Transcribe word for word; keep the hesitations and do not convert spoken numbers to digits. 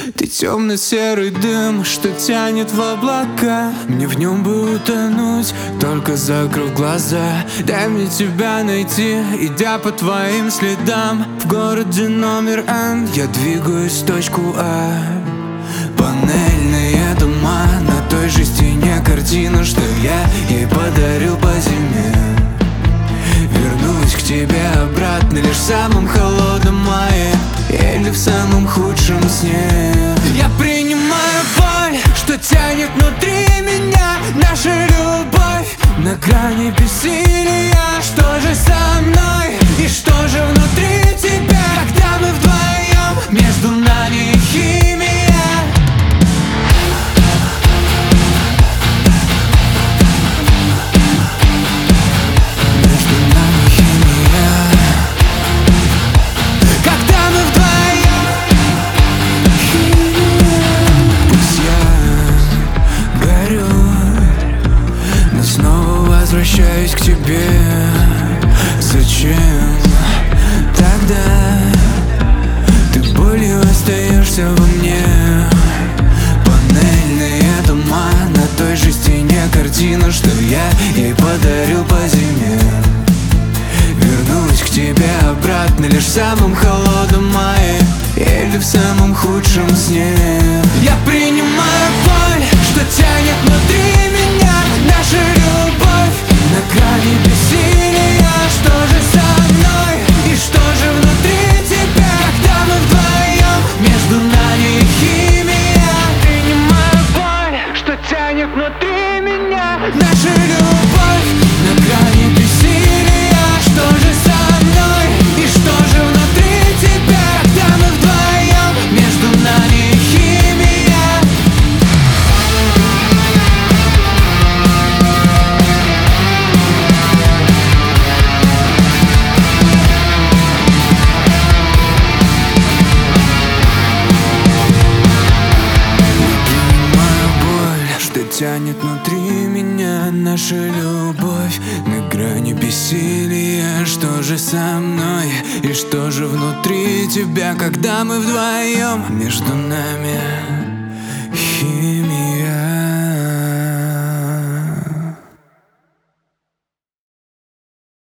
Ты темно-серый дым, что тянет в облака. Мне в нем бы утонуть, только закрыв глаза. Дай мне тебя найти, идя по твоим следам. В городе номер Н я двигаюсь в точку А. Панельные дома, на той же стене картина, что я ей подарил по зиме. Вернусь к тебе обратно лишь в самом холодном мае или в самом худшем сне. Я принимаю боль, что тянет внутри меня. Наша любовь на грани бессилия. Что же со мной и что же внутри тебя, когда мы вдвоем, между нами химия? Возвращаюсь к тебе. Зачем тогда ты болью остаешься во мне? Панельные дома, на той же стене картина, что я ей подарил по зиме. Вернусь к тебе обратно лишь в самом холодном мае или в самом худшем сне. Я принимаю боль, что тянет внутри меня. Наша любовь на грани бессилия. Что же со мной и что же внутри тебя, когда мы вдвоем, между нами химия? Принимаю боль, что тянет внутри меня. Наша любовь на грани бессилия. Что же со мной и что же внутри тебя, когда мы вдвоем, между нами химия? Тянет внутри меня наша любовь на грани бессилия. Что же со мной и что же внутри тебя, когда мы вдвоем, между нами химия?